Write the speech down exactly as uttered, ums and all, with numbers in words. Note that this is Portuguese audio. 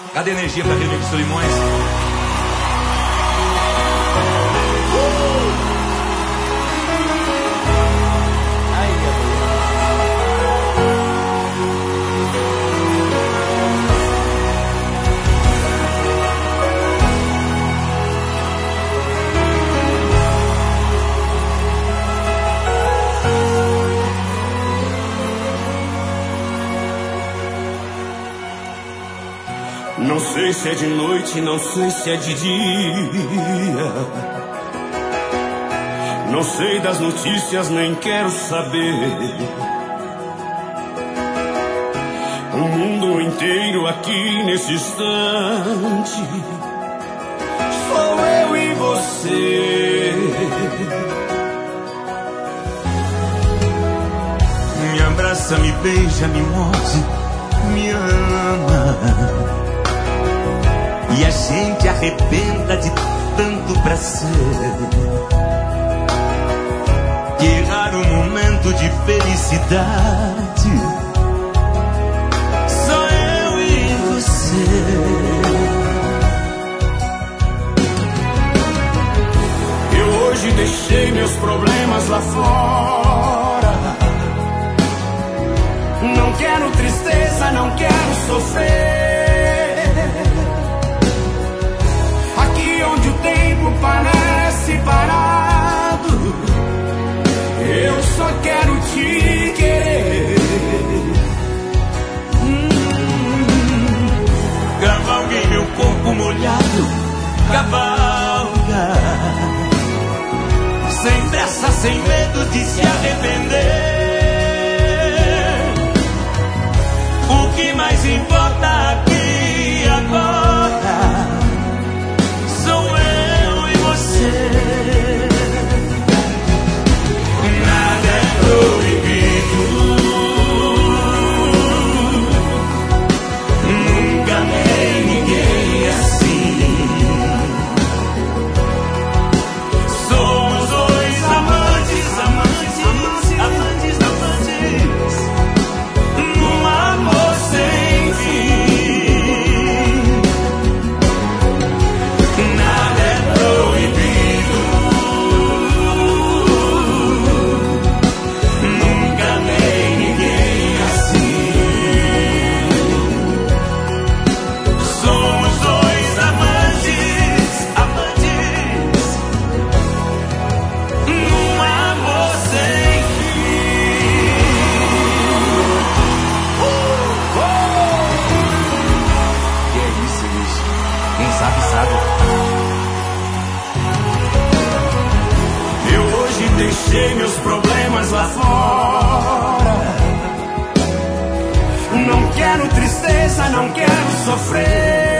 Cadê a energia pra Remix Solimões? Não sei se é de noite, não sei se é de dia. Não sei das notícias, nem quero saber. O mundo inteiro aqui nesse instante sou eu e você. Me abraça, me beija, me morde, me ama. E a gente arrebenta de tanto prazer. Que raro momento de felicidade. Só eu e você. Eu hoje deixei meus problemas lá fora. Não quero tristeza, não quero sofrer. Onde o tempo parece parado, eu só quero te querer. hum. Cavalga em meu corpo molhado, cavalga, sem pressa, sem medo de se arrepender. O que mais importa aqui agora sou eu e você. Nada é proibido. Nunca amei ninguém assim. Somos dois amantes, amantes, amantes, amantes, num amor sem fim. Nada é proibido. Nunca amei ninguém assim. Somos dois amantes, amantes, num amor sem fim. Que é isso, bicho? Quem sabe, sabe. Eu hoje deixei meus problemas lá fora. Não quero tristeza, não quero sofrer.